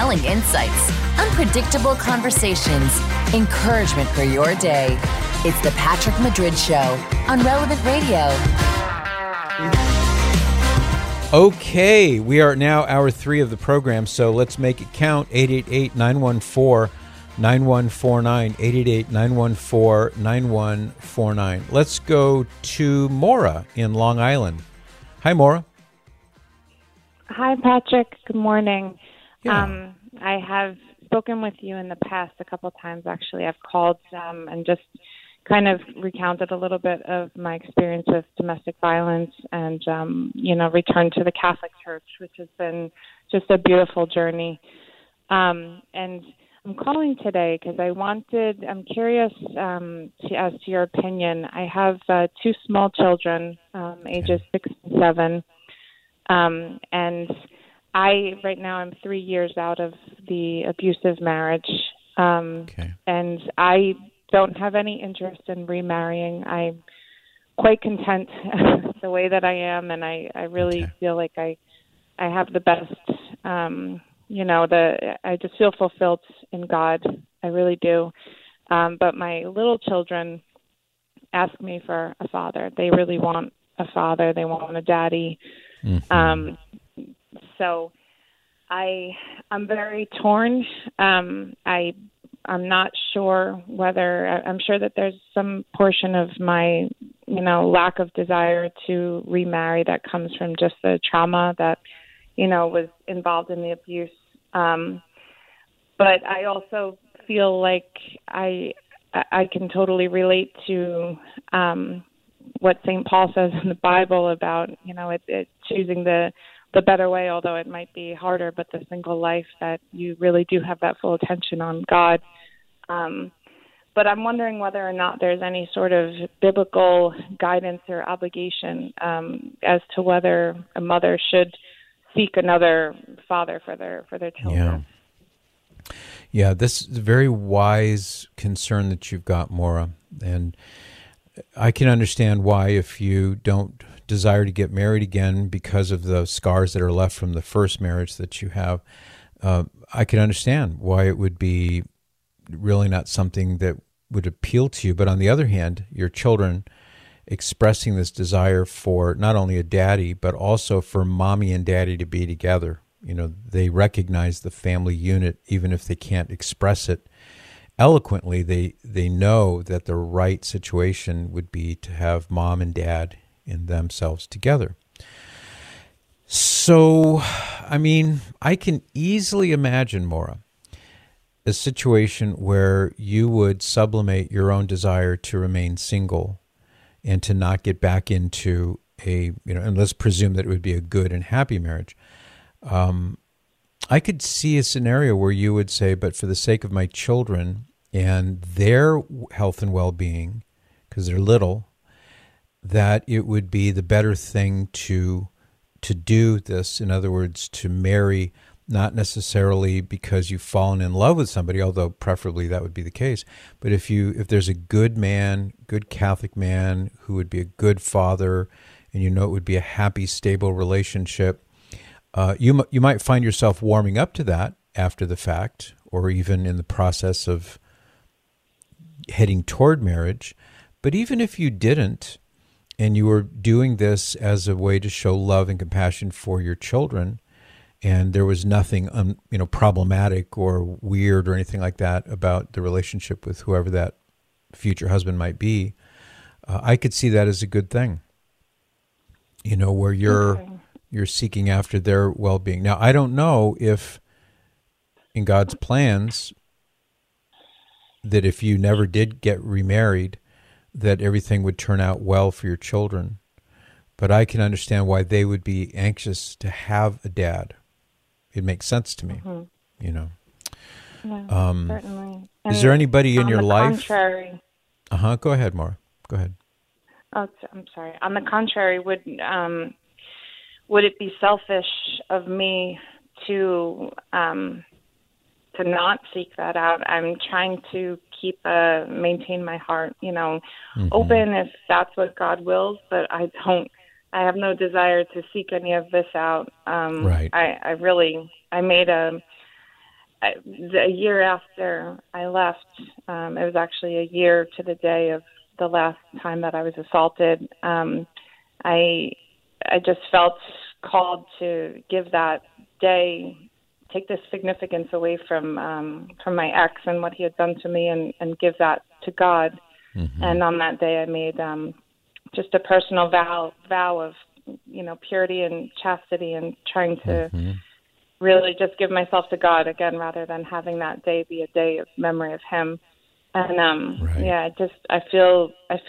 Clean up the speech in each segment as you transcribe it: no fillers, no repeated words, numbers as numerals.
compelling insights, unpredictable conversations, encouragement for your day. It's the Patrick Madrid Show on Relevant Radio. Okay, we are now hour 3 of the program, so let's make it count. 888-914-9149, 888-914-9149. Let's go to Maura in Long Island. Hi, Maura. Hi, Patrick. Good morning. Yeah. I have spoken with you in the past a couple of times, actually. I've called and just kind of recounted a little bit of my experience with domestic violence and, returned to the Catholic Church, which has been just a beautiful journey. And I'm calling today because I'm curious as to your opinion. I have 2 small children, ages 6 and 7. And right now I'm 3 years out of the abusive marriage. And I don't have any interest in remarrying. I'm quite content the way that I am, and I really feel like I have the best, I just feel fulfilled in God. I really do. But my little children ask me for a father. They really want a father. They want a daddy. Mm-hmm. So I'm very torn. I'm not sure whether I'm sure that there's some portion of my, lack of desire to remarry that comes from just the trauma that, was involved in the abuse. But I also feel like I can totally relate to what St. Paul says in the Bible about, it choosing the better way, although it might be harder, but the single life that you really do have that full attention on God. But I'm wondering whether or not there's any sort of biblical guidance or obligation as to whether a mother should seek another father for their children. Yeah, this is a very wise concern that you've got, Maura, and I can understand why, if you don't desire to get married again because of the scars that are left from the first marriage that you have, I can understand why it would be really not something that would appeal to you. But on the other hand, your children expressing this desire for not only a daddy, but also for mommy and daddy to be together. They recognize the family unit, even if they can't express it eloquently. They know that the right situation would be to have mom and dad in themselves together. So, I can easily imagine, Maura, a situation where you would sublimate your own desire to remain single and to not get back into and let's presume that it would be a good and happy marriage. I could see a scenario where you would say, but for the sake of my children and their health and well-being, because they're little, that it would be the better thing to do this. In other words, to marry, not necessarily because you've fallen in love with somebody, although preferably that would be the case. But if there's a good man, good Catholic man who would be a good father, and it would be a happy, stable relationship, you might find yourself warming up to that after the fact, or even in the process of heading toward marriage. But even if you didn't, and you were doing this as a way to show love and compassion for your children, and there was nothing problematic or weird or anything like that about the relationship with whoever that future husband might be, I could see that as a good thing. Where you're seeking after their well-being. Now, I don't know if in God's plans that if you never did get remarried, that everything would turn out well for your children. But I can understand why they would be anxious to have a dad. It makes sense to me, Yeah, certainly. Is there anybody in your life? Contrary. Go ahead, Maura. Go ahead. Oh, I'm sorry. On the contrary, would it be selfish of me to not seek that out? I'm trying to maintain my heart, open if that's what God wills, but I have no desire to seek any of this out. Right. I made a year after I left, it was actually a year to the day of the last time that I was assaulted. I just felt called to give that day, take the significance away from my ex and what he had done to me, and give that to God. Mm-hmm. And on that day, I made just a personal vow of, purity and chastity, and trying to really just give myself to God again, rather than having that day be a day of memory of him. And I feel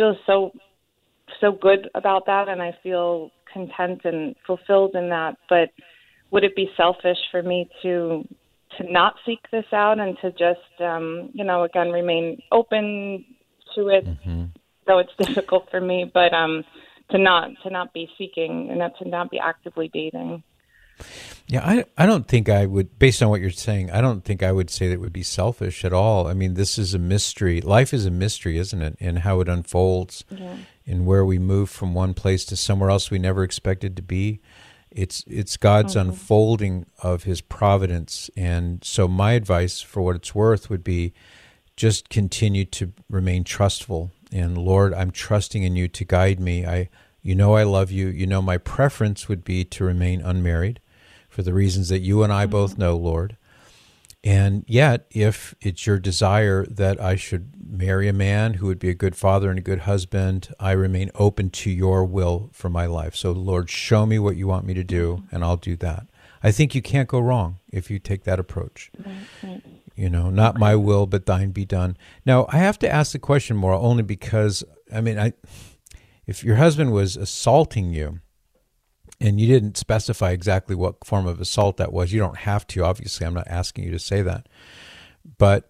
so good about that, and I feel content and fulfilled in that. But would it be selfish for me to not seek this out and to just again remain open to it, though it's difficult for me, but to not be seeking and to not be actively dating? Yeah, I don't think I would, based on what you're saying, I don't think I would say that it would be selfish at all. I mean, this is a mystery. Life is a mystery, isn't it? And how it unfolds, and where we move from one place to somewhere else we never expected to be. It's God's unfolding of his providence. And so my advice, for what it's worth, would be just continue to remain trustful. And Lord, I'm trusting in you to guide me. I love you. My preference would be to remain unmarried, for the reasons that you and I both know, Lord. And yet, if it's your desire that I should marry a man who would be a good father and a good husband, I remain open to your will for my life. So, Lord, show me what you want me to do, and I'll do that. I think you can't go wrong if you take that approach. Right. Not my will, but thine be done. Now, I have to ask the question, Maura, only because, if your husband was assaulting you, and you didn't specify exactly what form of assault that was, you don't have to, obviously. I'm not asking you to say that. But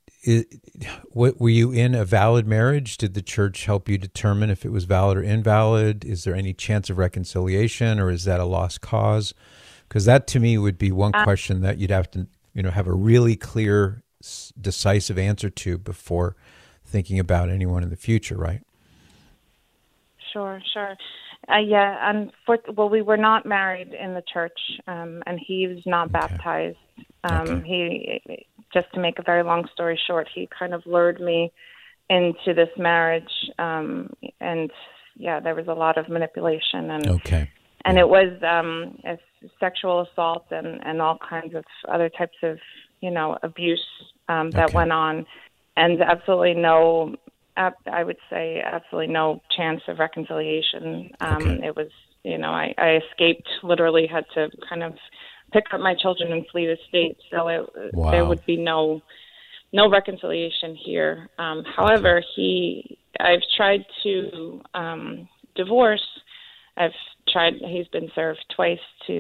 were you in a valid marriage? Did the church help you determine if it was valid or invalid? Is there any chance of reconciliation, or is that a lost cause? Because that, to me, would be one question that you'd have to, have a really clear, decisive answer to before thinking about anyone in the future, right? Sure. We were not married in the church, and he was not baptized. He, just to make a very long story short, he kind of lured me into this marriage, and there was a lot of manipulation, and it was a sexual assault and all kinds of other types of abuse that went on, and absolutely no. I would say absolutely no chance of reconciliation. It was, I escaped, literally had to kind of pick up my children and flee the state. So there would be no reconciliation here. However, I've tried to divorce. He's been served twice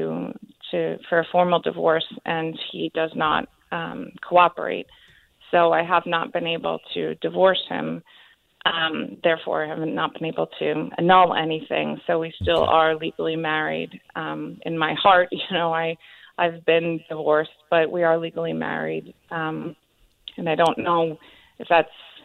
for a formal divorce, and he does not cooperate. So I have not been able to divorce him. Therefore, I have not been able to annul anything. So we still are legally married. In my heart, I've been divorced, but we are legally married. And I don't know if that's,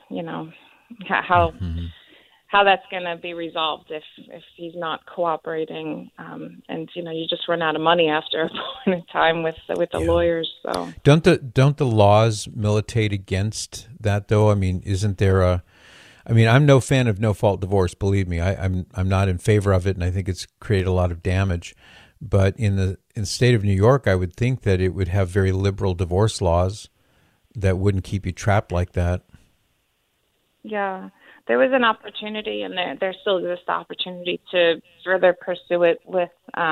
how that's going to be resolved if he's not cooperating. And you just run out of money after a point in time with the lawyers. So don't the laws militate against that, though? Isn't there I'm no fan of no-fault divorce, believe me. I'm not in favor of it, and I think it's created a lot of damage. But in the state of New York, I would think that it would have very liberal divorce laws that wouldn't keep you trapped like that. Yeah, there was an opportunity, and there still exists the opportunity to further pursue it with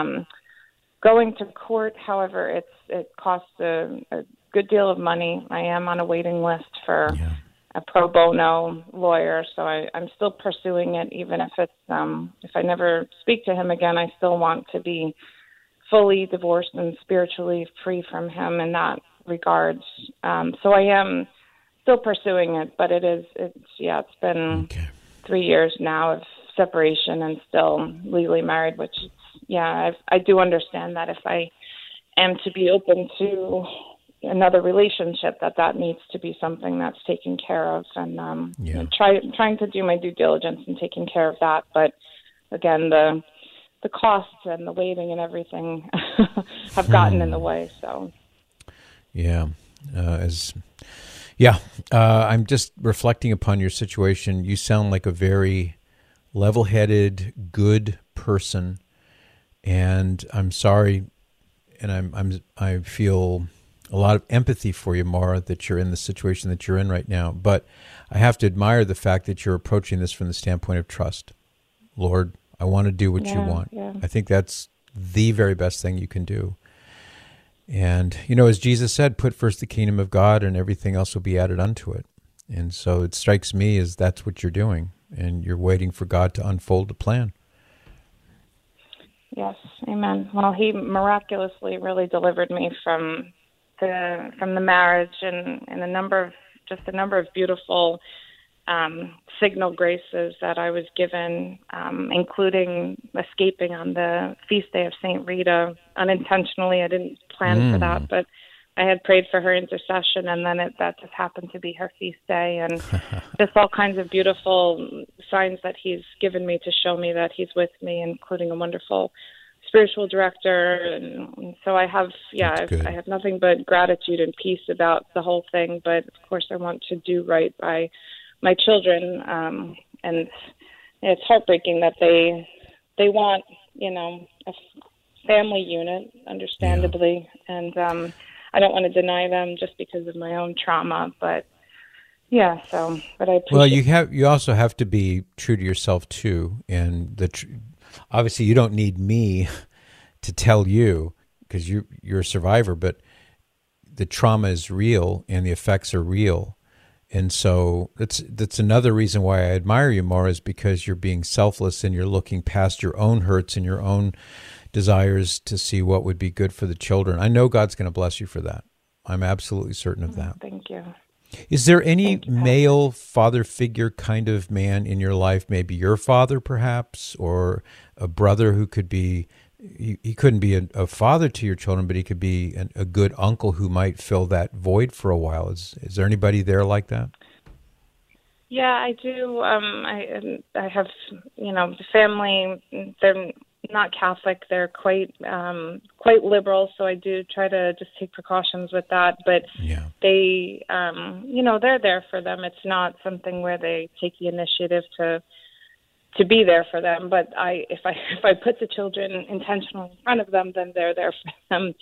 going to court. However, it costs a good deal of money. I am on a waiting list for a pro bono lawyer, so I'm still pursuing it, even if it's if I never speak to him again. I still want to be fully divorced and spiritually free from him in that regards. So I am still pursuing it, but it's been 3 years now of separation and still legally married, which I do understand that if I am to be open to another relationship, that needs to be something that's taken care of, and trying to do my due diligence and taking care of that. But again, the costs and the waiting and everything have gotten in the way. So I'm just reflecting upon your situation. You sound like a very level-headed, good person, and I'm sorry, and I feel a lot of empathy for you, Maura, that you're in the situation that you're in right now. But I have to admire the fact that you're approaching this from the standpoint of trust. Lord, I want to do what you want. Yeah. I think that's the very best thing you can do. And, as Jesus said, put first the kingdom of God and everything else will be added unto it. And so it strikes me as that's what you're doing, and you're waiting for God to unfold the plan. Yes, amen. Well, he miraculously really delivered me from the marriage and a number of beautiful signal graces that I was given, including escaping on the feast day of St. Rita unintentionally. I didn't plan for that, but I had prayed for her intercession, and then that just happened to be her feast day, and just all kinds of beautiful signs that he's given me to show me that he's with me, including a wonderful spiritual director. And so I have nothing but gratitude and peace about the whole thing. But of course, I want to do right by my children, and it's heartbreaking that they want a family unit, understandably, and I don't want to deny them just because of my own trauma, but I appreciate. Well, you also have to be true to yourself too, and obviously you don't need me to tell you because you're a survivor, but the trauma is real and the effects are real. And so that's another reason why I admire you more, is because you're being selfless and you're looking past your own hurts and your own desires to see what would be good for the children. I know God's going to bless you for that. I'm absolutely certain of that. Thank you. Is there any male father figure kind of man in your life, maybe your father perhaps, or a brother who could be, he couldn't be a father to your children, but he could be a good uncle who might fill that void for a while? Is there anybody there like that? Yeah, I do. I have, family, they're not Catholic. They're quite liberal, so I do try to just take precautions with that. But they, they're there for them. It's not something where they take the initiative to be there for them. But if I put the children intentionally in front of them, then they're there for them.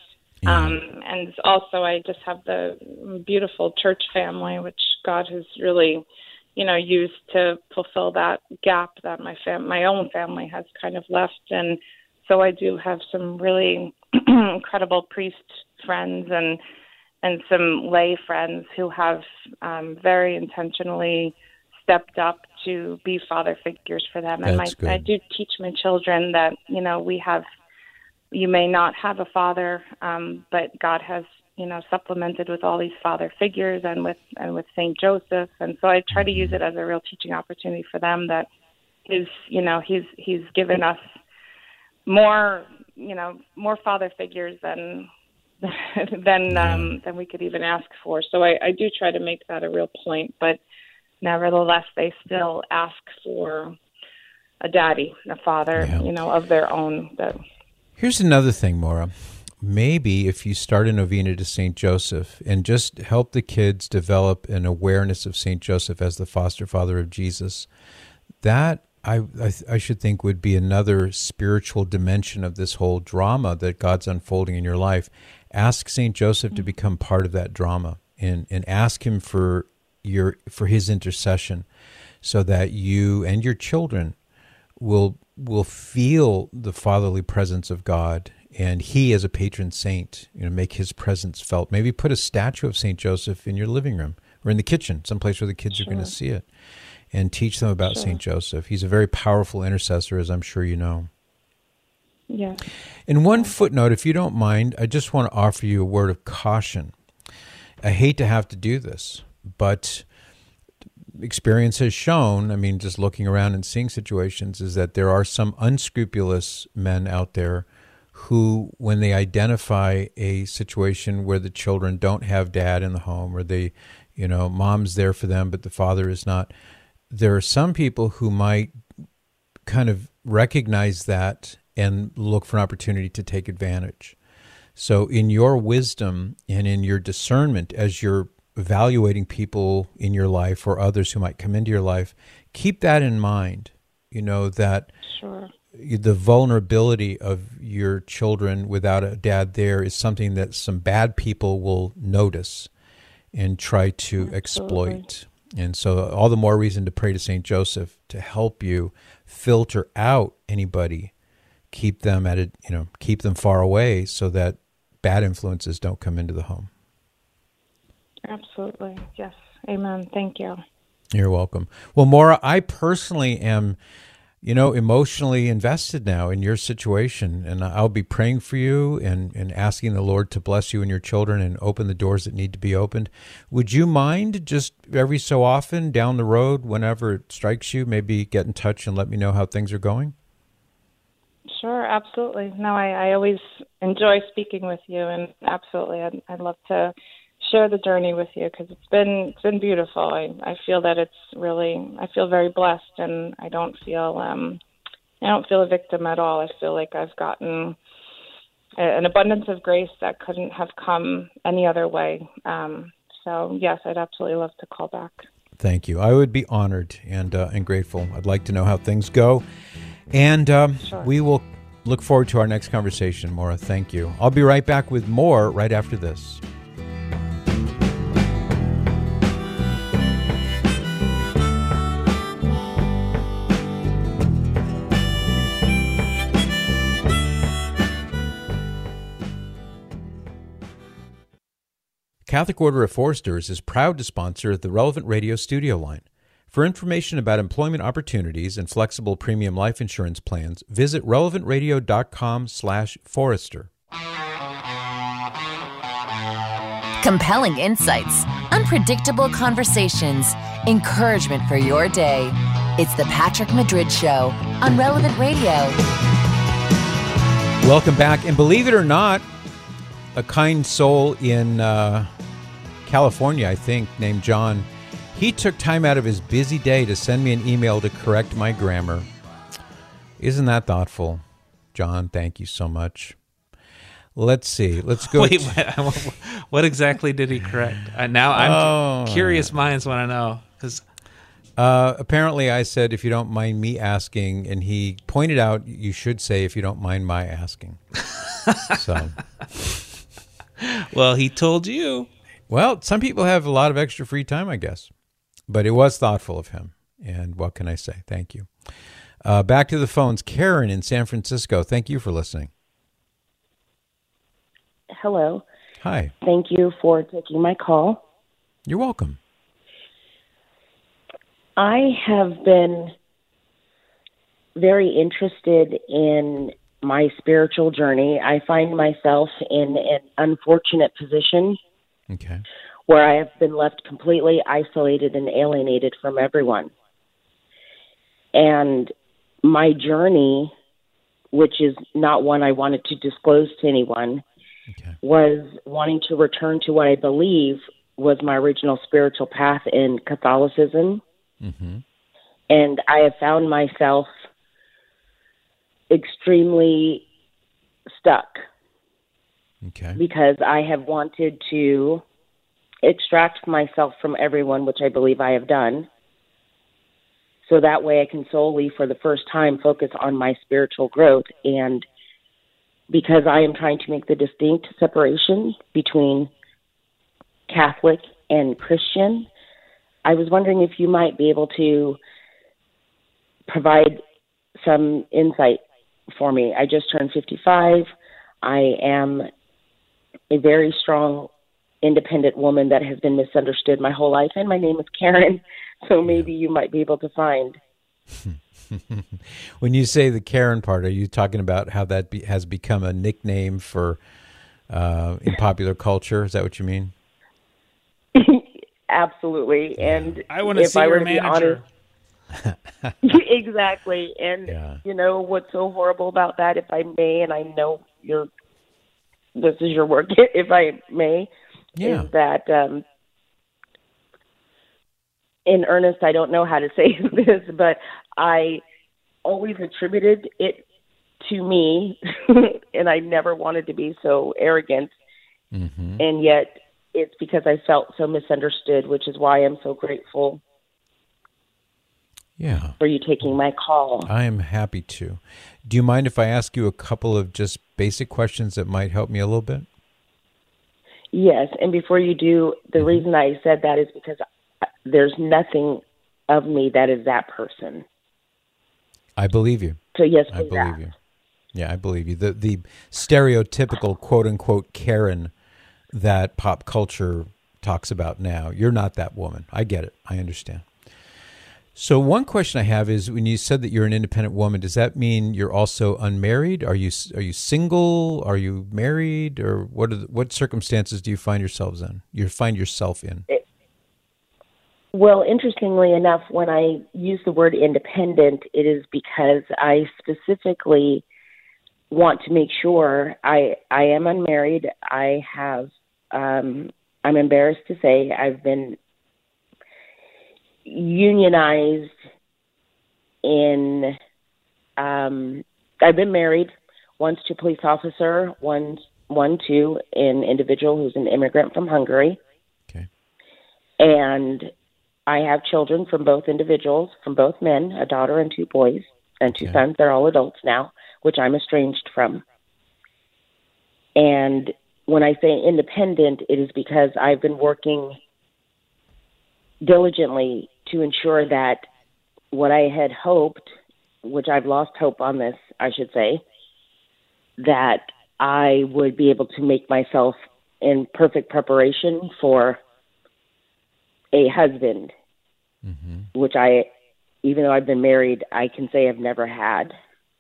And also, I just have the beautiful church family, which God has really, used to fulfill that gap that my own family has kind of left. And so I do have some really incredible priest friends and some lay friends who have very intentionally stepped up to be father figures for them. And I do teach my children that, you may not have a father, but God has, supplemented with all these father figures and with St. Joseph. And so I try to use it as a real teaching opportunity for them, that he's given us more father figures than we could even ask for. So I do try to make that a real point, but nevertheless, they still ask for a daddy, a father, of their own. Here's another thing, Maura. Maybe if you start a novena to St. Joseph and just help the kids develop an awareness of St. Joseph as the foster father of Jesus, that I should think would be another spiritual dimension of this whole drama that God's unfolding in your life. Ask St. Joseph to become part of that drama, and ask him for his intercession, so that you and your children will feel the fatherly presence of God, and he as a patron saint, make his presence felt. Maybe put a statue of St. Joseph in your living room or in the kitchen, someplace where the kids are going to see it, and teach them about St. Joseph. He's a very powerful intercessor, as I'm sure you know. Yeah. And one footnote, if you don't mind, I just want to offer you a word of caution. I hate to have to do this, but experience has shown, just looking around and seeing situations, is that there are some unscrupulous men out there who, when they identify a situation where the children don't have dad in the home, or they, mom's there for them, but the father is not, there are some people who might kind of recognize that and look for an opportunity to take advantage. So in your wisdom and in your discernment, as you're evaluating people in your life or others who might come into your life, keep that in mind, that Sure. the vulnerability of your children without a dad there is something that some bad people will notice and try to exploit. And so all the more reason to pray to St. Joseph to help you filter out anybody, keep them keep them far away so that bad influences don't come into the home. Absolutely. Yes. Amen. Thank you. You're welcome. Well, Maura, I personally am, emotionally invested now in your situation, and I'll be praying for you and asking the Lord to bless you and your children and open the doors that need to be opened. Would you mind just every so often down the road, whenever it strikes you, maybe get in touch and let me know how things are going? Sure, absolutely. No, I always enjoy speaking with you, and absolutely, I'd love to share the journey with you because it's been beautiful. I feel that I feel very blessed, and I don't feel a victim at all. I feel like I've gotten an abundance of grace that couldn't have come any other way. So yes, I'd absolutely love to call back. Thank you. I would be honored and grateful. I'd like to know how things go. And Sure. We will look forward to our next conversation, Maura. Thank you. I'll be right back with more right after this. Catholic Order of Foresters is proud to sponsor the Relevant Radio studio line. For information about employment opportunities and flexible premium life insurance plans, visit relevantradio.com/forester. Compelling insights, unpredictable conversations, encouragement for your day. It's the Patrick Madrid Show on Relevant Radio. Welcome back. And believe it or not, a kind soul in California, I think, named John, he took time out of his busy day to send me an email to correct my grammar. Isn't that thoughtful? John, thank you so much. Let's see. Let's go. Wait, what exactly did he correct? Now I'm curious minds want to know. Because apparently I said, if you don't mind me asking, and he pointed out you should say, if you don't mind my asking. So, well, he told you. Well, some people have a lot of extra free time, I guess. But it was thoughtful of him. And what can I say? Thank you. Back to the phones. Karen in San Francisco. Thank you for listening. Hello. Hi. Thank you for taking my call. You're welcome. I have been very interested in my spiritual journey. I find myself in an unfortunate position where I have been left completely isolated and alienated from everyone. And my journey, which is not one I wanted to disclose to anyone, was wanting to return to what I believe was my original spiritual path in Catholicism. Mm-hmm. And I have found myself extremely stuck because I have wanted to extract myself from everyone, which I believe I have done. So that way I can solely, for the first time, focus on my spiritual growth. And because I am trying to make the distinct separation between Catholic and Christian, I was wondering if you might be able to provide some insight for me. I just turned 55. I am a very strong, independent woman that has been misunderstood my whole life, and my name is Karen, so maybe you might be able to find. When you say the Karen part, are you talking about how that has become a nickname for in popular culture? Is that what you mean? Absolutely. And I want to see your manager. Exactly. And you know what's so horrible about that, if I may, and I know this is your work, if I may, is that in earnest, I don't know how to say this, but I always attributed it to me, and I never wanted to be so arrogant. Mm-hmm. And yet it's because I felt so misunderstood, which is why I'm so grateful for you taking my call. I am happy to. Do you mind if I ask you a couple of just basic questions that might help me a little bit? Yes, and before you do, the reason I said that is because there's nothing of me that is that person. I believe you. So yes, I believe you. Yeah, I believe you. The stereotypical quote-unquote Karen that pop culture talks about now, you're not that woman. I get it. I understand. So one question I have is, when you said that you're an independent woman, does that mean you're also unmarried? Are you single? Are you married? Or what circumstances do you find yourselves in? You find yourself in? Well, interestingly enough, when I use the word independent, it is because I specifically want to make sure I am unmarried. I have, I'm embarrassed to say, I've been unionized in, I've been married once to a police officer, one to an individual who's an immigrant from Hungary. Okay. And I have children from both individuals, from both men, a daughter and two boys, and two sons. They're all adults now, which I'm estranged from. And when I say independent, it is because I've been working diligently to ensure that what I had hoped, which I've lost hope on this, I should say, that I would be able to make myself in perfect preparation for a husband, which even though I've been married, I can say I've never had.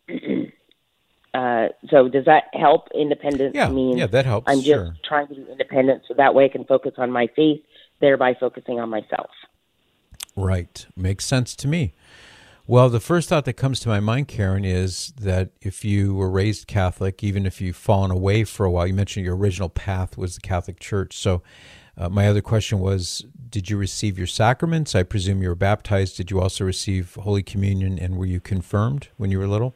So does that help? Independence means that helps. I'm just trying to be independent so that way I can focus on my faith, thereby focusing on myself. Right. Makes sense to me. Well, the first thought that comes to my mind, Karen, is that if you were raised Catholic, even if you've fallen away for a while, you mentioned your original path was the Catholic Church. So my other question was, did you receive your sacraments? I presume you were baptized. Did you also receive Holy Communion, and were you confirmed when you were little?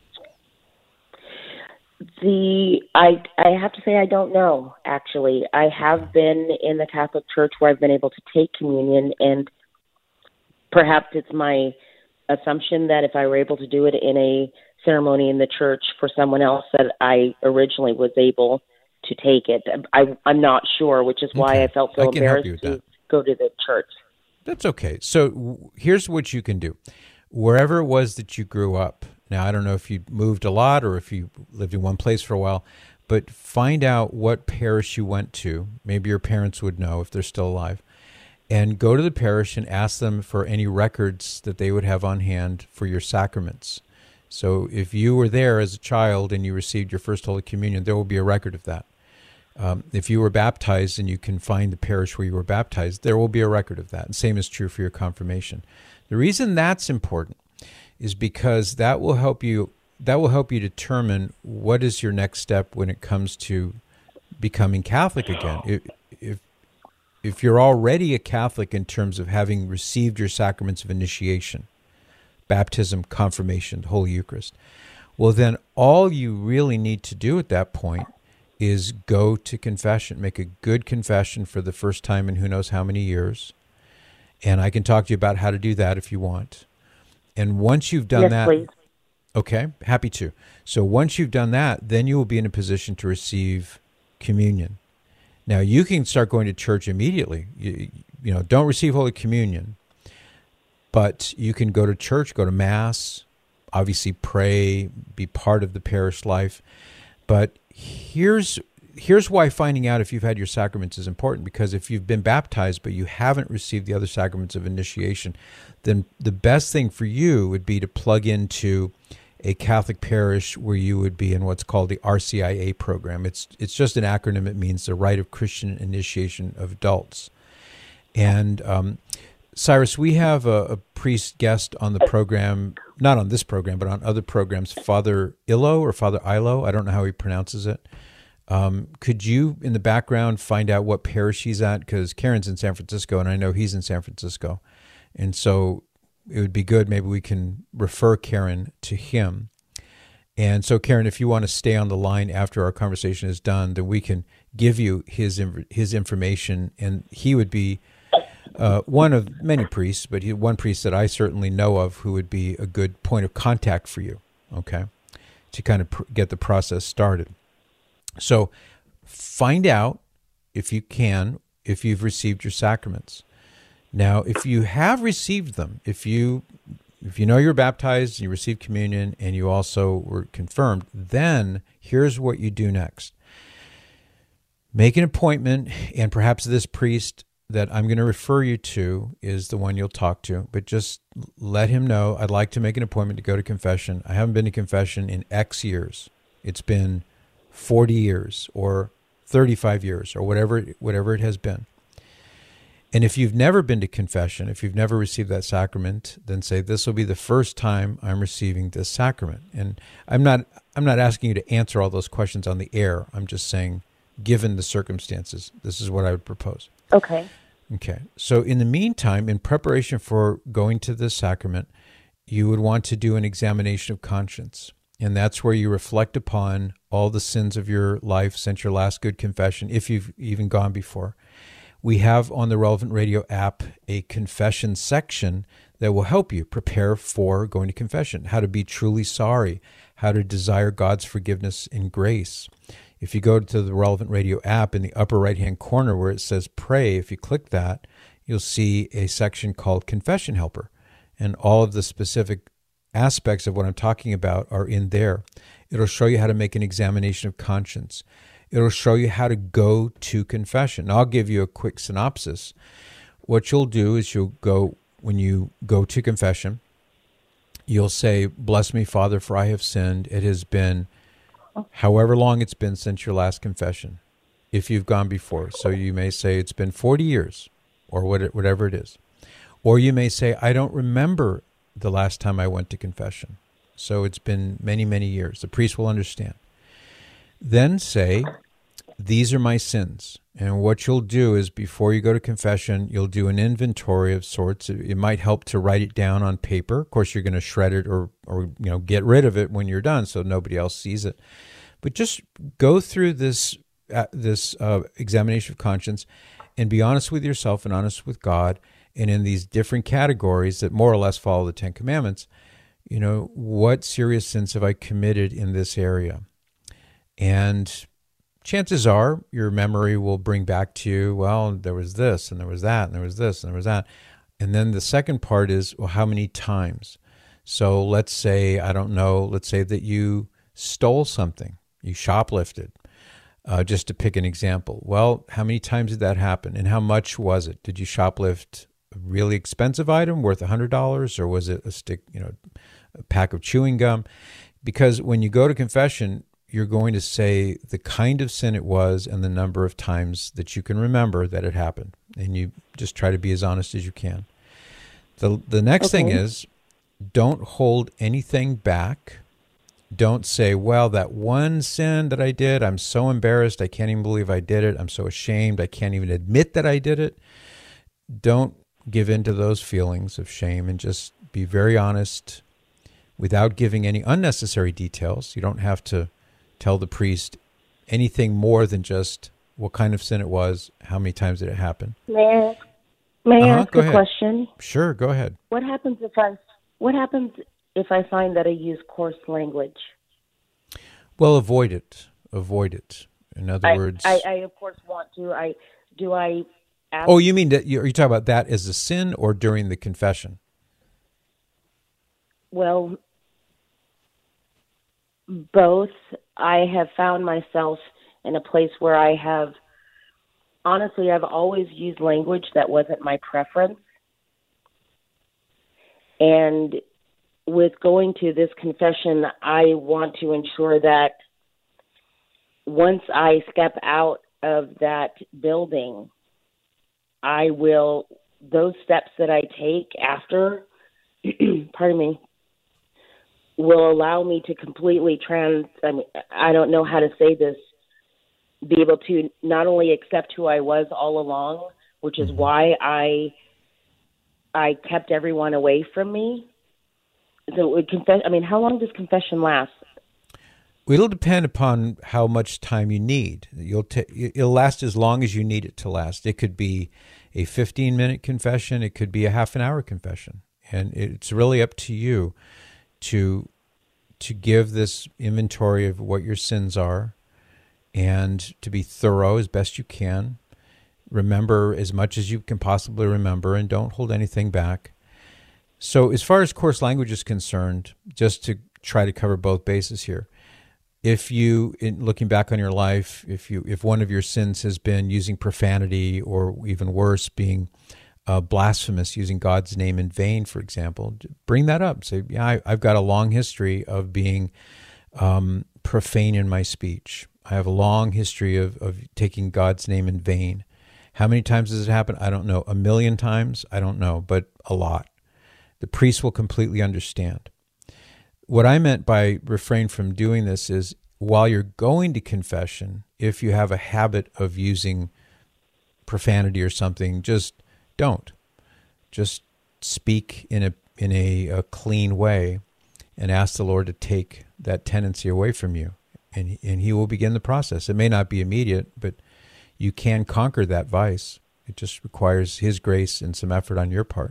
I have to say I don't know, actually. I have been in the Catholic Church where I've been able to take communion, and perhaps it's my assumption that if I were able to do it in a ceremony in the church for someone else, that I originally was able to take it. I'm not sure, which is why I felt so embarrassed to go to the church. That's okay. So here's what you can do. Wherever it was that you grew up, now I don't know if you moved a lot or if you lived in one place for a while, but find out what parish you went to. Maybe your parents would know if they're still alive. And go to the parish and ask them for any records that they would have on hand for your sacraments. So if you were there as a child and you received your first Holy Communion, there will be a record of that. If you were baptized and you can find the parish where you were baptized, there will be a record of that. And same is true for your confirmation. The reason that's important is because that will help you determine what is your next step when it comes to becoming Catholic again. If you're already a Catholic in terms of having received your sacraments of initiation, baptism, confirmation, the Holy Eucharist, well, then all you really need to do at that point is go to confession, make a good confession for the first time in who knows how many years. And I can talk to you about how to do that if you want. And once you've done that, please. Okay, happy to. So once you've done that, then you will be in a position to receive communion. Now, you can start going to church immediately. You know, don't receive Holy Communion, but you can go to church, go to Mass, obviously pray, be part of the parish life. But here's why finding out if you've had your sacraments is important, because if you've been baptized but you haven't received the other sacraments of initiation, then the best thing for you would be to plug into a Catholic parish where you would be in what's called the RCIA program. It's just an acronym. It means the Rite of Christian Initiation of Adults. And Cyrus, we have a priest guest on the program, not on this program, but on other programs, Father Illo or Father Ilo. I don't know how he pronounces it. Could you, in the background, find out what parish he's at? Because Karen's in San Francisco, and I know he's in San Francisco. And so it would be good, maybe we can refer Karen to him. And so, Karen, if you want to stay on the line after our conversation is done, then we can give you his information, and he would be one of many priests, but one priest that I certainly know of who would be a good point of contact for you, okay, to kind of get the process started. So find out, if you can, if you've received your sacraments. Now, if you have received them, if you know you're baptized, you received communion, and you also were confirmed, then here's what you do next. Make an appointment, and perhaps this priest that I'm going to refer you to is the one you'll talk to, but just let him know, I'd like to make an appointment to go to confession. I haven't been to confession in X years. It's been 40 years or 35 years or whatever it has been. And if you've never been to confession, if you've never received that sacrament, then say, this will be the first time I'm receiving this sacrament. And I'm not asking you to answer all those questions on the air. I'm just saying, given the circumstances, this is what I would propose. Okay. Okay. So in the meantime, in preparation for going to the sacrament, you would want to do an examination of conscience. And that's where you reflect upon all the sins of your life since your last good confession, if you've even gone before. We have on the Relevant Radio app a confession section that will help you prepare for going to confession, how to be truly sorry, how to desire God's forgiveness and grace. If you go to the Relevant Radio app in the upper right-hand corner where it says pray, if you click that, you'll see a section called Confession Helper. And all of the specific aspects of what I'm talking about are in there. It'll show you how to make an examination of conscience. It'll show you how to go to confession. Now, I'll give you a quick synopsis. What you'll do is when you go to confession, you'll say, bless me, Father, for I have sinned. It has been however long it's been since your last confession, if you've gone before. So you may say it's been 40 years or whatever it is. Or you may say, I don't remember the last time I went to confession. So it's been many, many years. The priest will understand. Then say, these are my sins. And what you'll do is before you go to confession, you'll do an inventory of sorts. It might help to write it down on paper. Of course, you're going to shred it or get rid of it when you're done so nobody else sees it. But just go through this examination of conscience and be honest with yourself and honest with God. And in these different categories that more or less follow the Ten Commandments, what serious sins have I committed in this area? And chances are your memory will bring back to you, well, there was this, and there was that, and there was this, and there was that. And then the second part is, well, how many times? So let's say, let's say that you stole something, you shoplifted, just to pick an example. Well, how many times did that happen, and how much was it? Did you shoplift a really expensive item worth $100, or was it a pack of chewing gum? Because when you go to confession, you're going to say the kind of sin it was and the number of times that you can remember that it happened. And you just try to be as honest as you can. The next thing is, don't hold anything back. Don't say, well, that one sin that I did, I'm so embarrassed, I can't even believe I did it. I'm so ashamed, I can't even admit that I did it. Don't give in to those feelings of shame and just be very honest without giving any unnecessary details. You don't have to tell the priest anything more than just what kind of sin it was, how many times did it happen. May I ask a question? Sure, go ahead. What happens if I find that I use coarse language? Well, avoid it. In other words, I of course want to. I ask? Oh, you mean that? Are you talking about that as a sin or during the confession? Well, both. I have found myself in a place where I've always used language that wasn't my preference. And with going to this confession, I want to ensure that once I step out of that building, those steps that I take after, pardon me, will allow me to completely I don't know how to say this, be able to not only accept who I was all along, which is why I kept everyone away from me. So how long does confession last? It'll depend upon how much time you need. It'll last as long as you need it to last. It could be a 15-minute confession. It could be a half an hour confession. And it's really up to you to give this inventory of what your sins are and to be thorough as best you can. Remember as much as you can possibly remember and don't hold anything back. So as far as coarse language is concerned, just to try to cover both bases here, if you, in looking back on your life, if one of your sins has been using profanity, or even worse, being blasphemous, using God's name in vain, for example, bring that up. Say, yeah, I've got a long history of being profane in my speech. I have a long history of taking God's name in vain. How many times does it happen? I don't know. 1 million times? I don't know, but a lot. The priest will completely understand. What I meant by refrain from doing this is, while you're going to confession, if you have a habit of using profanity or something, just don't. Just speak in a clean way and ask the Lord to take that tendency away from you, and He will begin the process. It may not be immediate, but you can conquer that vice. It just requires His grace and some effort on your part.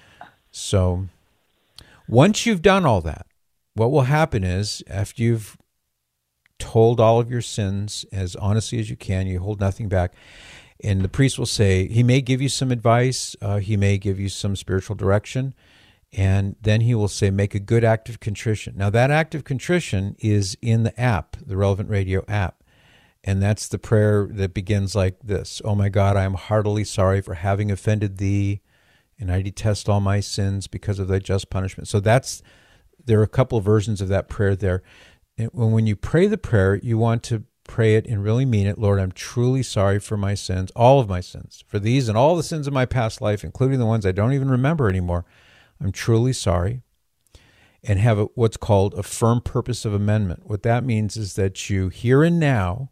So once you've done all that, what will happen is, after you've told all of your sins as honestly as you can, you hold nothing back, and the priest will say, he may give you some advice, he may give you some spiritual direction, and then he will say, make a good act of contrition. Now, that act of contrition is in the app, the Relevant Radio app, and that's the prayer that begins like this: "Oh my God, I am heartily sorry for having offended thee, and I detest all my sins because of thy just punishment." So there are a couple of versions of that prayer there. And when you pray the prayer, you want to pray it and really mean it. Lord, I'm truly sorry for my sins, all of my sins, for these and all the sins of my past life, including the ones I don't even remember anymore. I'm truly sorry. And have what's called a firm purpose of amendment. What that means is that you, here and now,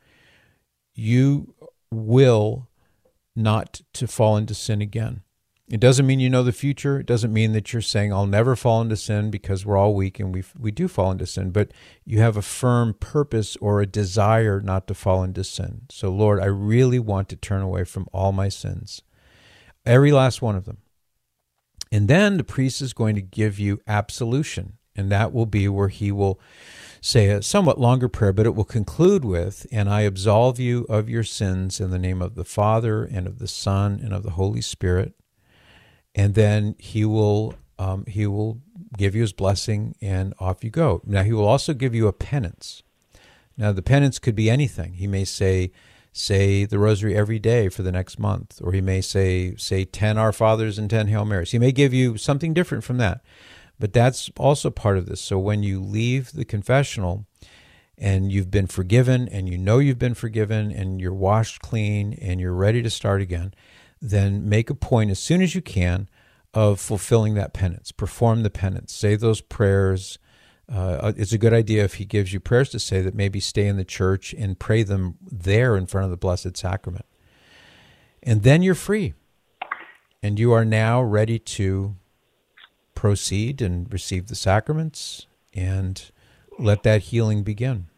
you will not to fall into sin again. It doesn't mean you know the future. It doesn't mean that you're saying, I'll never fall into sin, because we're all weak and we do fall into sin. But you have a firm purpose or a desire not to fall into sin. So, Lord, I really want to turn away from all my sins, every last one of them. And then the priest is going to give you absolution. And that will be where he will say a somewhat longer prayer, but it will conclude with, "And I absolve you of your sins in the name of the Father and of the Son and of the Holy Spirit." And then he will give you his blessing, and off you go. Now, he will also give you a penance. Now, the penance could be anything. He may say the rosary every day for the next month, or he may say 10 Our Fathers and 10 Hail Marys. He may give you something different from that, but that's also part of this. So when you leave the confessional and you've been forgiven, and you know you've been forgiven, and you're washed clean, and you're ready to start again, then make a point as soon as you can of fulfilling that penance. Perform the penance. Say those prayers. It's a good idea, if he gives you prayers to say, that maybe stay in the church and pray them there in front of the Blessed Sacrament. And then you're free. And you are now ready to proceed and receive the sacraments and let that healing begin.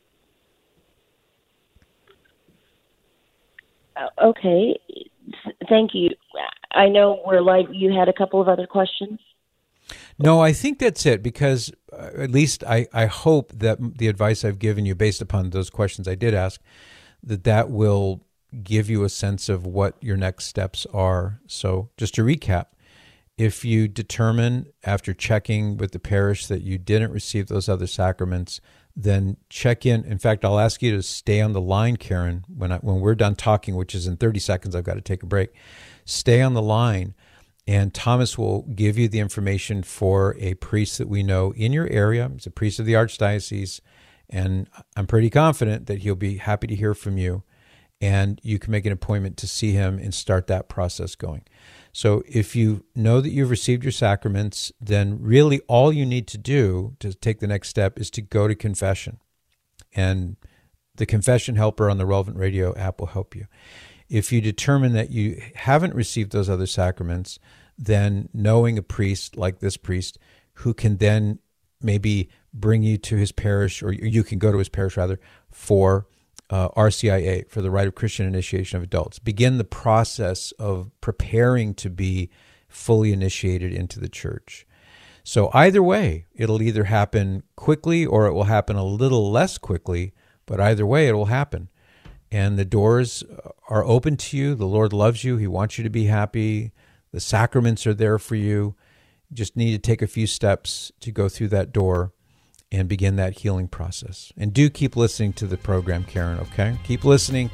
Okay. Thank you. I know we're live. You had a couple of other questions? No, I think that's it, because at least I hope that the advice I've given you, based upon those questions I did ask, that will give you a sense of what your next steps are. So just to recap, if you determine after checking with the parish that you didn't receive those other sacraments, then check in. In fact, I'll ask you to stay on the line, Karen, when we're done talking, which is in 30 seconds. I've got to take a break. Stay on the line, and Thomas will give you the information for a priest that we know in your area. He's a priest of the Archdiocese, and I'm pretty confident that he'll be happy to hear from you, and you can make an appointment to see him and start that process going. So if you know that you've received your sacraments, then really all you need to do to take the next step is to go to confession. And the confession helper on the Relevant Radio app will help you. If you determine that you haven't received those other sacraments, then knowing a priest like this priest who can then maybe bring you to his parish, or you can go to his parish rather, for RCIA, for the Rite of Christian Initiation of Adults. Begin the process of preparing to be fully initiated into the church. So either way, it'll either happen quickly or it will happen a little less quickly, but either way, it will happen. And the doors are open to you. The Lord loves you. He wants you to be happy. The sacraments are there for you. You just need to take a few steps to go through that door and begin that healing process. And do keep listening to the program, Karen, okay? Keep listening,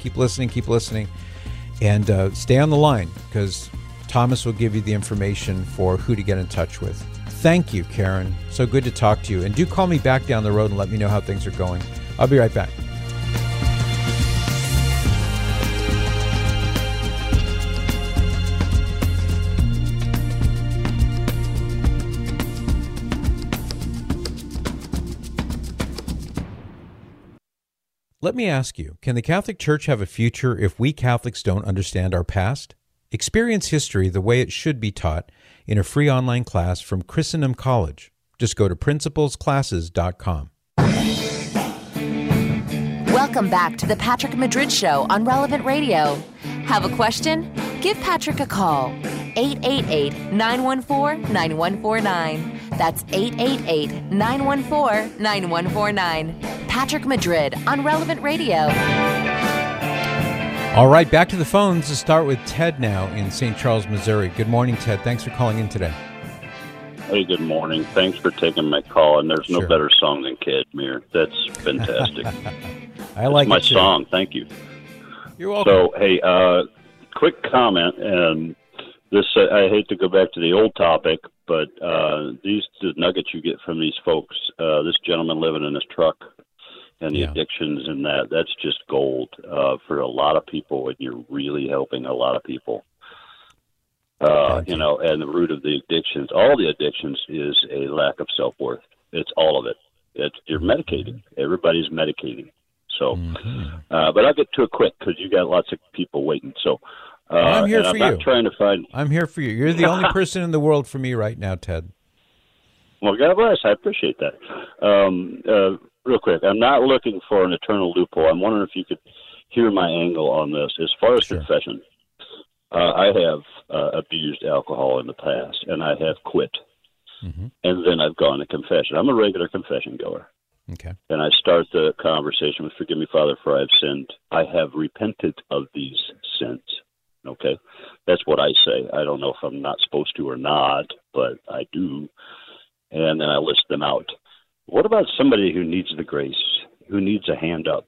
and stay on the line, because Thomas will give you the information for who to get in touch with. Thank you, Karen. So good to talk to you. And do call me back down the road and let me know how things are going. I'll be right back. Let me ask you, can the Catholic Church have a future if we Catholics don't understand our past? Experience history the way it should be taught in a free online class from Christendom College. Just go to principlesclasses.com. Welcome back to the Patrick Madrid Show on Relevant Radio. Have a question? Give Patrick a call. 888-914-9149. That's 888-914-9149. Patrick Madrid on Relevant Radio. All right, back to the phones to start with Ted now in St. Charles, Missouri. Good morning, Ted. Thanks for calling in today. Hey, good morning. Thanks for taking my call. And there's no better song than Kashmir. That's fantastic. I like my song. Thank you. You're welcome. So, hey, quick comment, and this I hate to go back to the old topic, but the nuggets you get from these folks, this gentleman living in his truck, and the addictions and that's just gold for a lot of people, and you're really helping a lot of people. And the root of the addictions, all the addictions, is a lack of self-worth. It's all of it. You're medicating. Everybody's medicating. So, but I'll get to it quick because you got lots of people waiting. So, I'm here for you. I'm here for you. You're the only person in the world for me right now, Ted. Well, God bless. I appreciate that. Real quick, I'm not looking for an eternal loophole. I'm wondering if you could hear my angle on this. As far as confession, I have abused alcohol in the past, and I have quit. And then I've gone to confession. I'm a regular confession goer. Okay. And I start the conversation with, "Forgive me, Father, for I have sinned. I have repented of these sins." Okay? That's what I say. I don't know if I'm not supposed to or not, but I do. And then I list them out. What about somebody who needs the grace, who needs a hand up,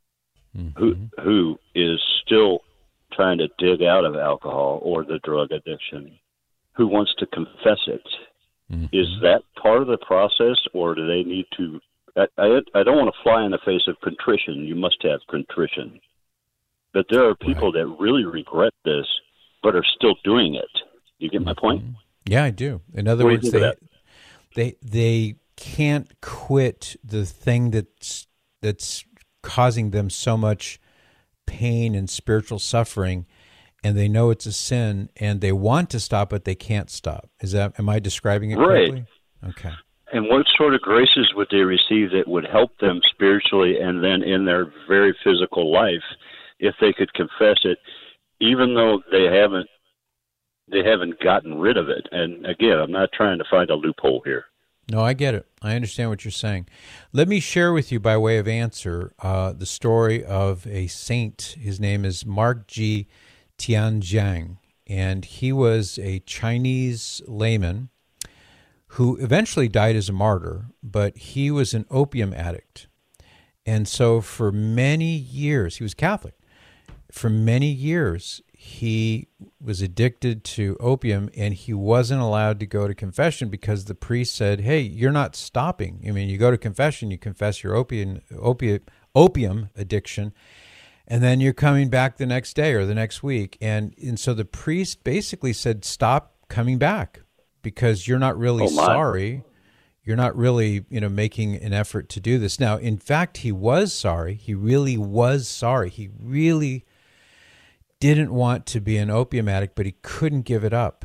who is still trying to dig out of alcohol or the drug addiction, who wants to confess it? Is that part of the process, or do they need to? I don't want to fly in the face of contrition. You must have contrition. But there are people that really regret this but are still doing it. You get my point? Yeah, I do. In other words, they can't quit the thing that's causing them so much pain and spiritual suffering, and they know it's a sin, and they want to stop, but they can't stop. Am I describing it correctly? Okay. And what sort of graces would they receive that would help them spiritually and then in their very physical life if they could confess it, even though they haven't gotten rid of it? And again, I'm not trying to find a loophole here. No, I get it. I understand what you're saying. Let me share with you, by way of answer, the story of a saint. His name is Mark G. Tianjiang, and he was a Chinese layman who eventually died as a martyr, but he was an opium addict. And so for many years, he was Catholic. For many years, he was addicted to opium, and he wasn't allowed to go to confession because the priest said, "Hey, you're not stopping. I mean, you go to confession, you confess your opium addiction, and then you're coming back the next day or the next week." And so the priest basically said, "Stop coming back because you're not really sorry. You're not really, making an effort to do this." Now, in fact, he was sorry. He really was sorry. He really didn't want to be an opium addict, but he couldn't give it up.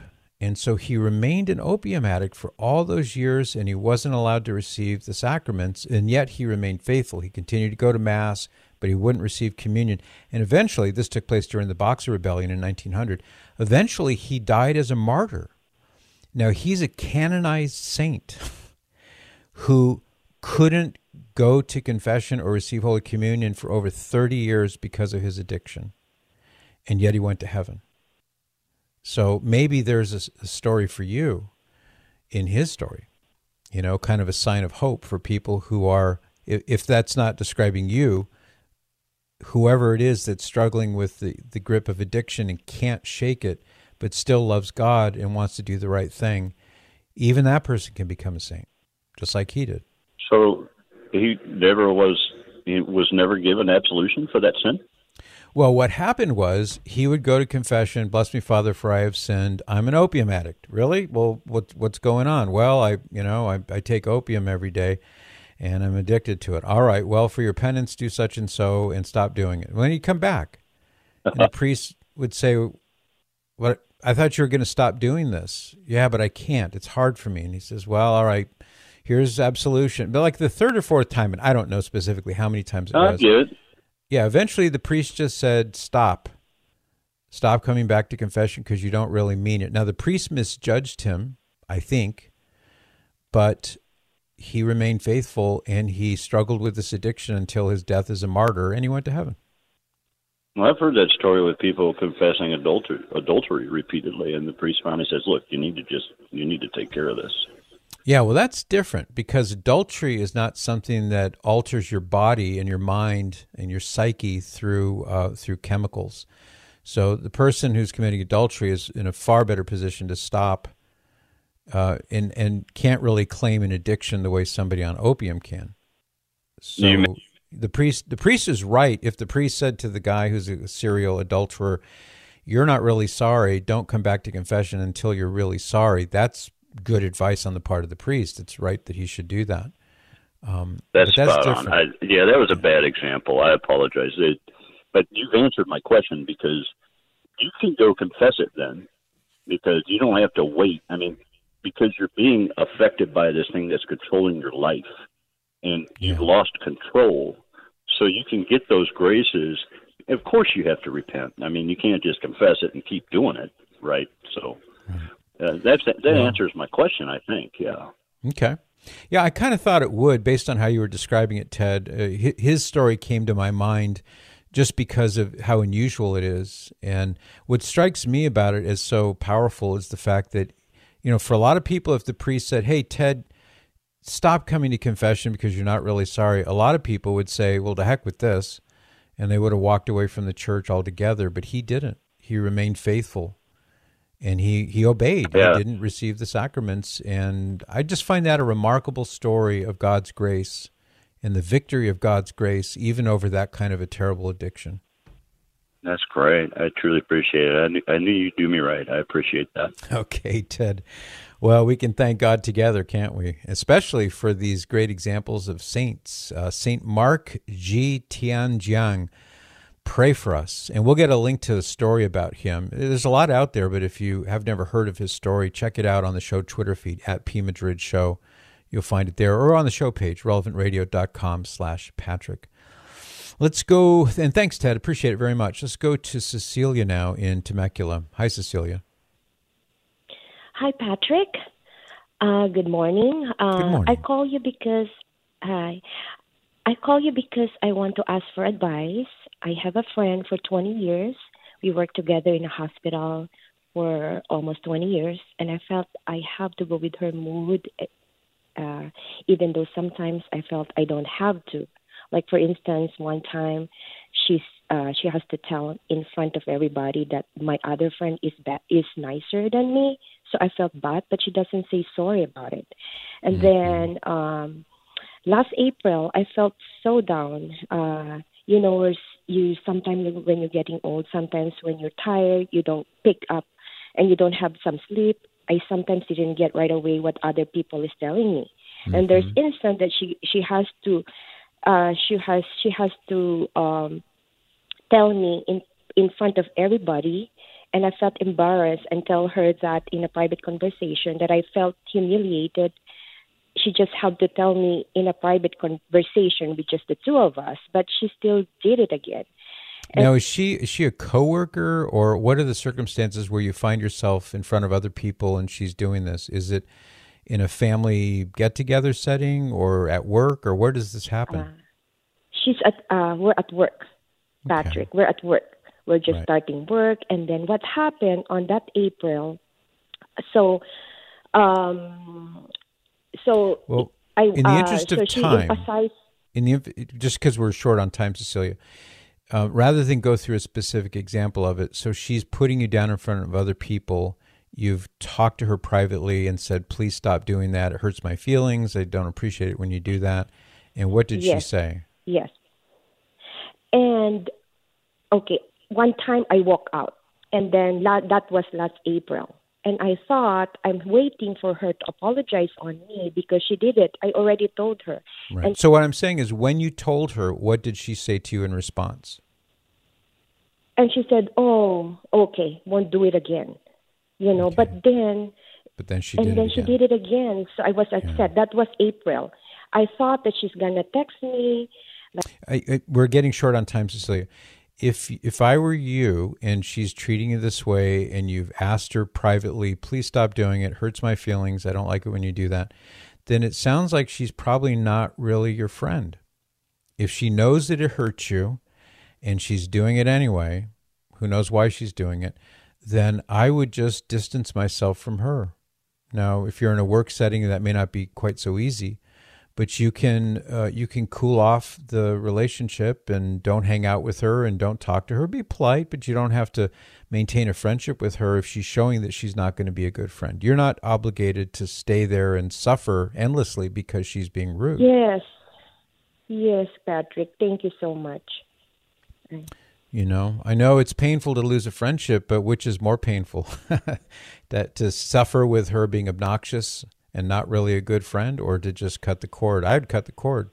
And so he remained an opium addict for all those years, and he wasn't allowed to receive the sacraments, and yet he remained faithful. He continued to go to Mass, but he wouldn't receive communion. And eventually, this took place during the Boxer Rebellion in 1900, eventually he died as a martyr. Now, he's a canonized saint who couldn't go to confession or receive Holy Communion for over 30 years because of his addiction, and yet he went to heaven. So maybe there's a story for you in his story, kind of a sign of hope for people who are, if that's not describing you, whoever it is that's struggling with the grip of addiction and can't shake it, but still loves God and wants to do the right thing, even that person can become a saint, just like he did. So he was never given absolution for that sin? Well, what happened was he would go to confession, bless me, Father, for I have sinned. I'm an opium addict. Really? Well, what's going on? Well, I take opium every day, and I'm addicted to it. All right, well, for your penance, do such and so, and stop doing it. When he'd come back, and the priest would say, "What? I thought you were going to stop doing this." "Yeah, but I can't. It's hard for me." And he says, "Well, all right, here's absolution." But like the third or fourth time, and I don't know specifically how many times it was. Good. Yeah, eventually the priest just said, stop coming back to confession because you don't really mean it. Now, the priest misjudged him, I think, but he remained faithful, and he struggled with this addiction until his death as a martyr, and he went to heaven. Well, I've heard that story with people confessing adultery repeatedly, and the priest finally says, look, you need to take care of this. Yeah, well, that's different because adultery is not something that alters your body and your mind and your psyche through chemicals. So the person who's committing adultery is in a far better position to stop and can't really claim an addiction the way somebody on opium can. So the priest is right. If the priest said to the guy who's a serial adulterer, "You're not really sorry, don't come back to confession until you're really sorry," that's good advice on the part of the priest. It's right that he should do that. That's spot on. That was a bad example. I apologize. But you've answered my question because you can go confess it then because you don't have to wait. I mean, because you're being affected by this thing that's controlling your life and you've lost control. So you can get those graces. Of course you have to repent. I mean, you can't just confess it and keep doing it, right? So... that answers my question, I think, yeah. Okay. Yeah, I kind of thought it would, based on how you were describing it, Ted. His story came to my mind just because of how unusual it is. And what strikes me about it as so powerful is the fact that, for a lot of people, if the priest said, "Hey, Ted, stop coming to confession because you're not really sorry," a lot of people would say, "Well, to heck with this," and they would have walked away from the church altogether. But he didn't. He remained faithful. And he obeyed. Yeah. He didn't receive the sacraments. And I just find that a remarkable story of God's grace and the victory of God's grace, even over that kind of a terrible addiction. That's great. I truly appreciate it. I knew you'd do me right. I appreciate that. Okay, Ted. Well, we can thank God together, can't we? Especially for these great examples of saints. Saint Mark G. Tianjiang. Pray for us. And we'll get a link to a story about him. There's a lot out there, but if you have never heard of his story, check it out on the show Twitter feed at PMadridShow. You'll find it there, or on the show page, relevantradio.com/Patrick. Let's go, and thanks, Ted. Appreciate it very much. Let's go to Cecilia now in Temecula. Hi, Cecilia. Hi, Patrick. Good morning. Good morning. I call you because I want to ask for advice. I have a friend for 20 years. We worked together in a hospital for almost 20 years, and I felt I have to go with her mood, even though sometimes I felt I don't have to. Like, for instance, one time she has to tell in front of everybody that my other friend is nicer than me, so I felt bad, but she doesn't say sorry about it. And then last April, I felt so down. You sometimes when you're getting old, sometimes when you're tired, you don't pick up and you don't have some sleep. I sometimes didn't get right away what other people is telling me. Mm-hmm. And there's instant that she has to tell me in front of everybody, And I felt embarrassed and tell her that in a private conversation that I felt humiliated. She just had to tell me in a private conversation with just the two of us, but she still did it again. Now, is she a coworker, or what are the circumstances where you find yourself in front of other people and she's doing this? Is it in a family get-together setting or at work, or where does this happen? We're at work, Patrick. Okay. We're at work. We're just starting work, and then what happened on that April? Well, in the interest of time, just because we're short on time, Cecilia, rather than go through a specific example of it, so she's putting you down in front of other people. You've talked to her privately and said, please stop doing that. It hurts my feelings. I don't appreciate it when you do that. And what did she say? Yes. And, okay, one time I walked out, and then that was last April. And I thought, I'm waiting for her to apologize on me because she did it. I already told her. Right. And so what I'm saying is, when you told her, what did she say to you in response? And she said, oh, okay, won't do it again. You know, okay. But then she did it again. So I was upset. Yeah. That was April. I thought that she's going to text me. We're getting short on time, Cecilia. If I were you and she's treating you this way and you've asked her privately, please stop doing it, hurts my feelings, I don't like it when you do that, then it sounds like she's probably not really your friend. If she knows that it hurts you and she's doing it anyway, who knows why she's doing it, then I would just distance myself from her. Now, if you're in a work setting, that may not be quite so easy, but you can cool off the relationship and don't hang out with her and don't talk to her. Be polite, but you don't have to maintain a friendship with her if she's showing that she's not going to be a good friend. You're not obligated to stay there and suffer endlessly because she's being rude. Yes, Patrick. Thank you so much. You know, I know it's painful to lose a friendship, but which is more painful? That to suffer with her being obnoxious and not really a good friend, or to just cut the cord? I'd cut the cord.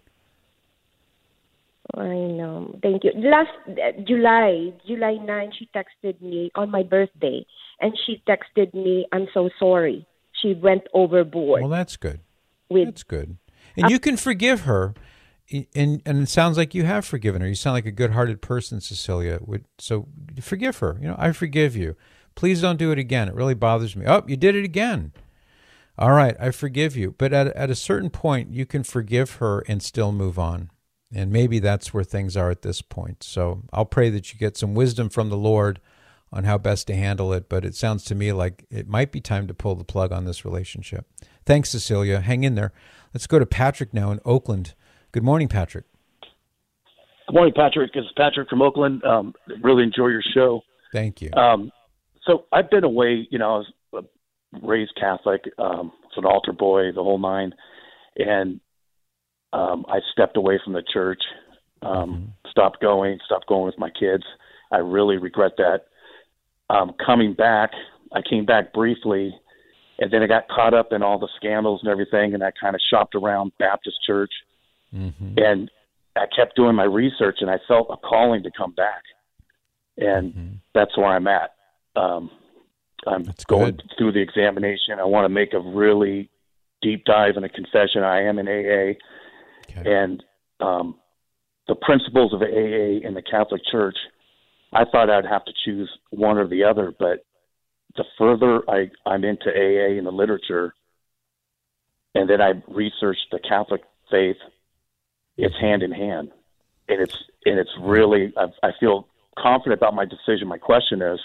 I know. Thank you. Last July 9, she texted me on my birthday, and she texted me, I'm so sorry. She went overboard. Well, that's good. That's good. And you can forgive her, and it sounds like you have forgiven her. You sound like a good-hearted person, Cecilia. So forgive her. You know, I forgive you. Please don't do it again. It really bothers me. Oh, you did it again. All right, I forgive you. But at a certain point, you can forgive her and still move on. And maybe that's where things are at this point. So I'll pray that you get some wisdom from the Lord on how best to handle it. But it sounds to me like it might be time to pull the plug on this relationship. Thanks, Cecilia. Hang in there. Let's go to Patrick now in Oakland. Good morning, Patrick. Good morning, Patrick. It's Patrick from Oakland. Really enjoy your show. Thank you. So I've been away, I was raised Catholic, was an altar boy, the whole nine, and I stepped away from the church, stopped going with my kids. I really regret that. Coming back, I came back briefly, and then I got caught up in all the scandals and everything, and I kind of shopped around Baptist church, and I kept doing my research, and I felt a calling to come back, and that's where I'm at. I'm going through the examination. I want to make a really deep dive in a confession. I am in AA, and the principles of AA in the Catholic Church, I thought I'd have to choose one or the other, but the further I'm into AA in the literature, and then I researched the Catholic faith, it's hand in hand, and it's really I feel confident about my decision. My question is,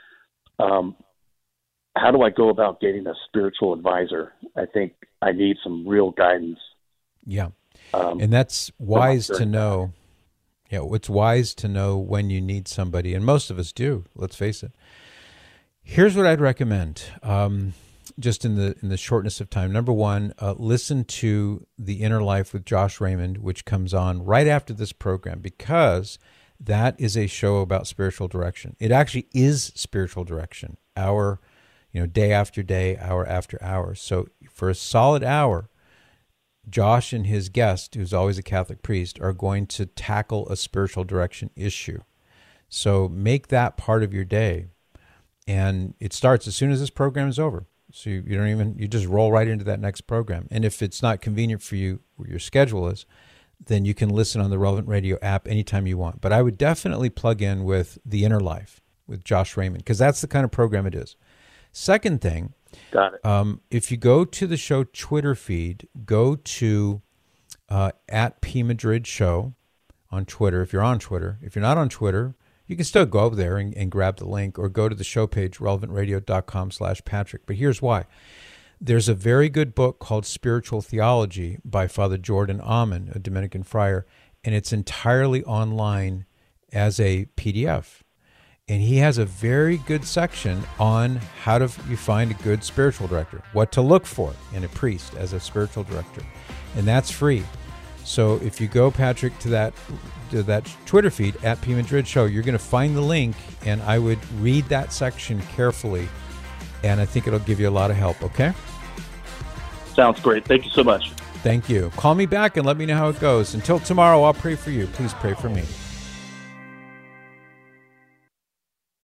how do I go about getting a spiritual advisor? I think I need some real guidance. Yeah. And that's wise to know. Yeah, it's wise to know when you need somebody, and most of us do, let's face it. Here's what I'd recommend, just in the shortness of time. Number one, listen to The Inner Life with Josh Raymond, which comes on right after this program, because that is a show about spiritual direction. It actually is spiritual direction, day after day, hour after hour. So for a solid hour, Josh and his guest, who's always a Catholic priest, are going to tackle a spiritual direction issue. So make that part of your day. And it starts as soon as this program is over. So you just roll right into that next program. And if it's not convenient for you, where your schedule is, then you can listen on the Relevant Radio app anytime you want. But I would definitely plug in with The Inner Life with Josh Raymond, because that's the kind of program it is. Second thing, got it. If you go to the show Twitter feed, go to at P Madrid Show on Twitter, if you're on Twitter. If you're not on Twitter, you can still go over there and grab the link, or go to the show page, relevantradio.com/Patrick. But here's why. There's a very good book called Spiritual Theology by Father Jordan Amen, a Dominican friar, and it's entirely online as a PDF. And he has a very good section on how to you find a good spiritual director, what to look for in a priest as a spiritual director. And that's free. So if you go, Patrick, to that Twitter feed, at P Madrid Show, you're going to find the link, and I would read that section carefully, and I think it'll give you a lot of help, okay? Sounds great. Thank you so much. Thank you. Call me back and let me know how it goes. Until tomorrow, I'll pray for you. Please pray for me.